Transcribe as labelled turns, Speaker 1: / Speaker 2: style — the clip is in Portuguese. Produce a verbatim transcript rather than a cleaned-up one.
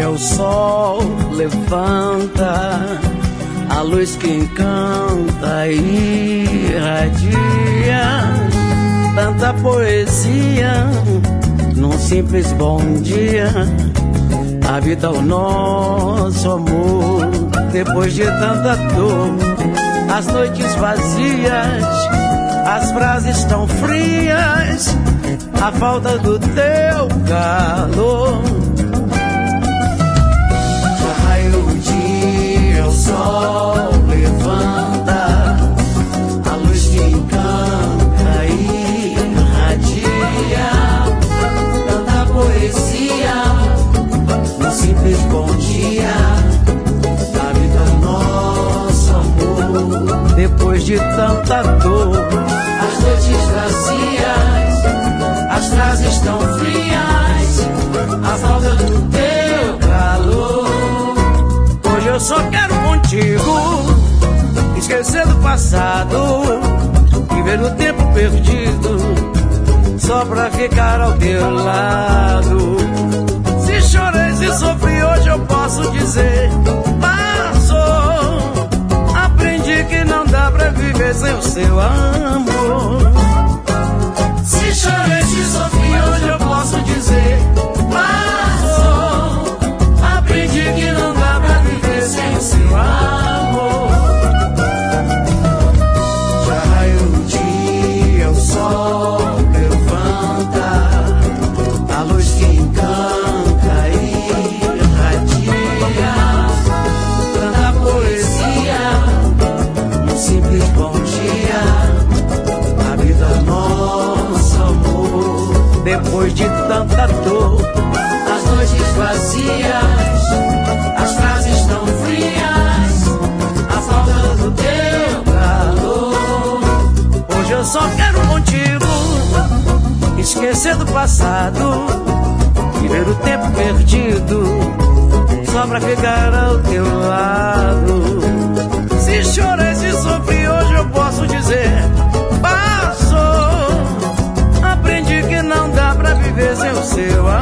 Speaker 1: o sol levanta, a luz que encanta e irradia tanta poesia num simples bom dia. Habita o nosso amor depois de tanta dor. As noites vazias, as frases tão frias, a falta do teu calor. Já raiou o dia, o sol levanta, a luz que encanta e irradia tanta poesia num simples bom dia. Habita o nosso amor depois de tanta dor. As noites vazias, as frases tão frias, a falta do teu calor. Hoje eu só quero contigo esquecer do passado, viver o tempo perdido só pra ficar ao teu lado. Se chorei, se sofri, hoje eu posso dizer passou. Aprendi que não dá pra viver sem o seu amor. Se chorei, se sofri, hoje eu posso dizer passou. Aprendi que não dá pra viver sem o seu amor. Já raiou o dia, o sol levanta, a luz que encanta e irradia tanta poesia num simples bom dia. Habita nosso amor depois de tanta dor. As noites vazias, as frases tão frias, a falta do teu calor. Hoje eu só quero contigo esquecer do passado, viver o tempo perdido só pra ficar ao teu lado. Se chorei, se sofri, hoje eu posso dizer passou. Aprendi que não dá pra viver sem o seu amor.